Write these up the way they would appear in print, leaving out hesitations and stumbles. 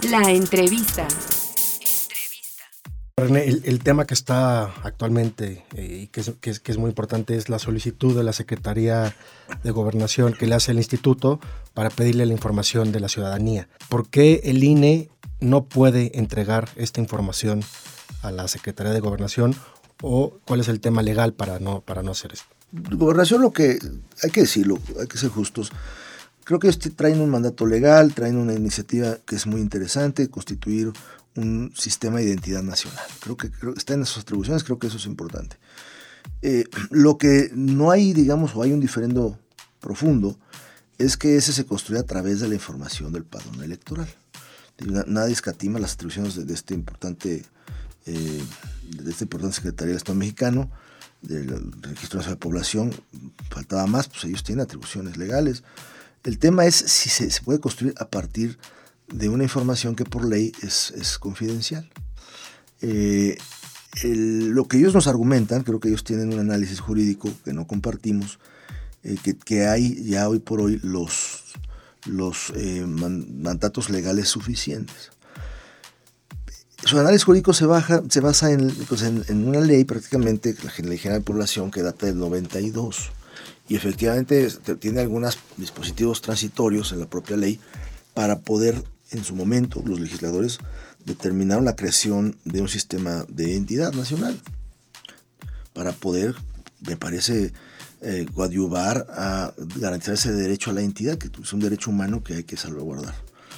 La entrevista. René, el tema que está actualmente y que es muy importante es la solicitud de la Secretaría de Gobernación que le hace el Instituto para pedirle la información de la ciudadanía. ¿Por qué el INE no puede entregar esta información a la Secretaría de Gobernación o cuál es el tema legal para no hacer esto? Gobernación, lo que hay que decirlo, hay que ser justos. Creo que traen un mandato legal, traen una iniciativa que es muy interesante, constituir un sistema de identidad nacional. Creo que está en sus atribuciones, creo que eso es importante. Lo que no hay, digamos, o hay un diferendo profundo, es que ese se construye a través de la información del padrón electoral. Nadie escatima las atribuciones de este importante Secretaría del Estado mexicano, del Registro Nacional de Población. Faltaba más, pues ellos tienen atribuciones legales. El tema es si se puede construir a partir de una información que por ley es confidencial. Lo que ellos nos argumentan, creo que ellos tienen un análisis jurídico que no compartimos, que hay ya hoy por hoy los mandatos legales suficientes. Su análisis jurídico se basa en una ley, prácticamente la Ley General de Población, que data del 92, y efectivamente tiene algunos dispositivos transitorios en la propia ley para poder, en su momento, los legisladores determinaron la creación de un sistema de identidad nacional para poder, me parece, coadyuvar a garantizar ese derecho a la identidad, que es un derecho humano que hay que salvaguardar.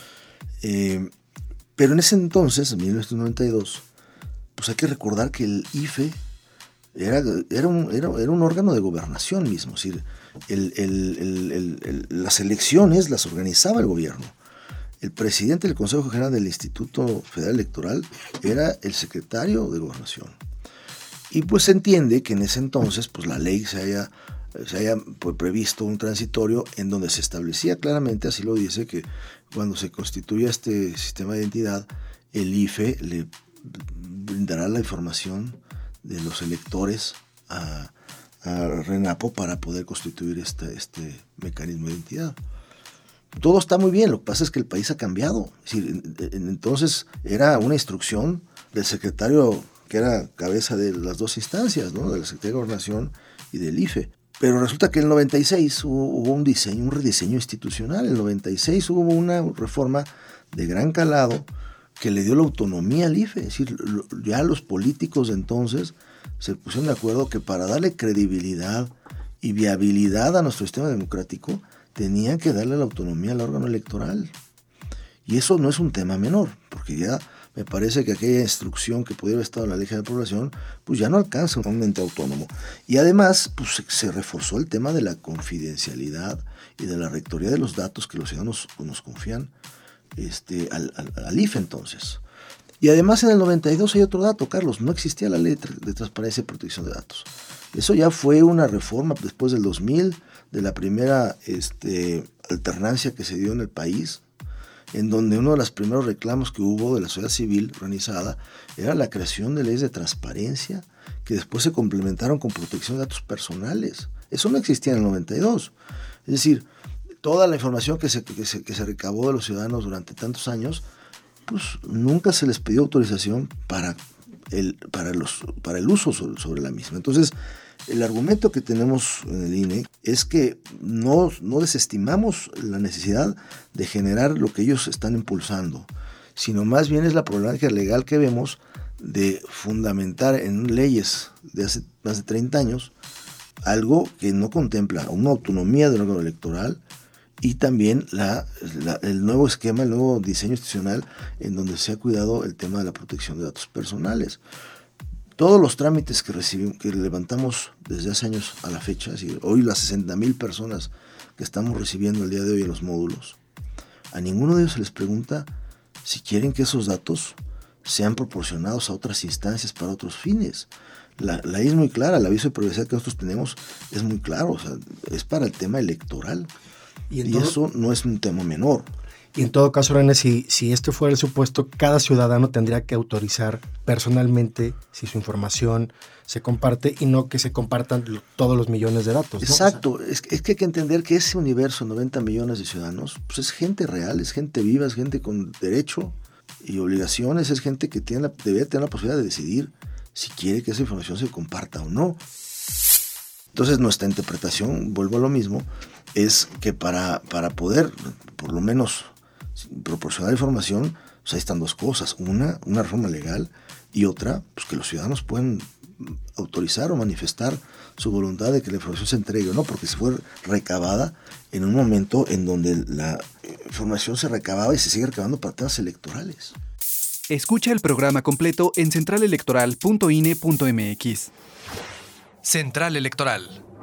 Pero en ese entonces, en 1992, pues hay que recordar que el IFE era un órgano de gobernación mismo, es decir, las elecciones las organizaba el gobierno. El presidente del Consejo General del Instituto Federal Electoral era el secretario de Gobernación. Y pues se entiende que en ese entonces pues la ley se haya previsto un transitorio en donde se establecía claramente, así lo dice, que cuando se constituya este sistema de identidad, el IFE le brindará la información de los electores a RENAPO para poder constituir este mecanismo de identidad. Todo está muy bien, lo que pasa es que el país ha cambiado. Es decir, entonces era una instrucción del secretario que era cabeza de las dos instancias, ¿no? De la Secretaría de Gobernación y del IFE. Pero resulta que en el 96 hubo un rediseño institucional. En el 96 hubo una reforma de gran calado que le dio la autonomía al IFE. Es decir, ya los políticos de entonces se pusieron de acuerdo que para darle credibilidad y viabilidad a nuestro sistema democrático tenían que darle la autonomía al órgano electoral. Y eso no es un tema menor, porque ya me parece que aquella instrucción que pudiera haber estado en la Ley General de Población, pues ya no alcanza un ente autónomo. Y además, pues se reforzó el tema de la confidencialidad y de la rectoría de los datos que los ciudadanos nos confían al IFE entonces. Y además en el 92 hay otro dato, Carlos, no existía la Ley de Transparencia y Protección de Datos. Eso ya fue una reforma después del 2000, de la primera alternancia que se dio en el país, en donde uno de los primeros reclamos que hubo de la sociedad civil organizada era la creación de leyes de transparencia que después se complementaron con protección de datos personales. Eso no existía en el 92. Es decir, toda la información que se recabó de los ciudadanos durante tantos años, pues nunca se les pidió autorización para el uso sobre la misma. Entonces, el argumento que tenemos en el INE es que no desestimamos la necesidad de generar lo que ellos están impulsando, sino más bien es la problemática legal que vemos de fundamentar en leyes de hace más de 30 años algo que no contempla una autonomía del órgano electoral y también el nuevo esquema, el nuevo diseño institucional en donde se ha cuidado el tema de la protección de datos personales. Todos los trámites que levantamos desde hace años a la fecha, es decir, hoy las 60,000 personas que estamos recibiendo el día de hoy en los módulos, a ninguno de ellos se les pregunta si quieren que esos datos sean proporcionados a otras instancias para otros fines. La ley es muy clara, el aviso de privacidad que nosotros tenemos es muy claro, o sea, es para el tema electoral y eso no es un tema menor. Y en todo caso, René, si este fuera el supuesto, cada ciudadano tendría que autorizar personalmente si su información se comparte y no que se compartan todos los millones de datos, ¿no? Exacto, o sea, es que hay que entender que ese universo, 90 millones de ciudadanos, pues es gente real, es gente viva, es gente con derecho y obligaciones, es gente que debe tener la posibilidad de decidir si quiere que esa información se comparta o no. Entonces nuestra interpretación, vuelvo a lo mismo, es que para poder, por lo menos, proporcionar información, pues ahí están dos cosas. Una reforma legal, y otra, pues que los ciudadanos puedan autorizar o manifestar su voluntad de que la información se entregue o no, porque se fue recabada en un momento en donde la información se recababa y se sigue recabando para temas electorales. Escucha el programa completo en centralelectoral.ine.mx. Central Electoral.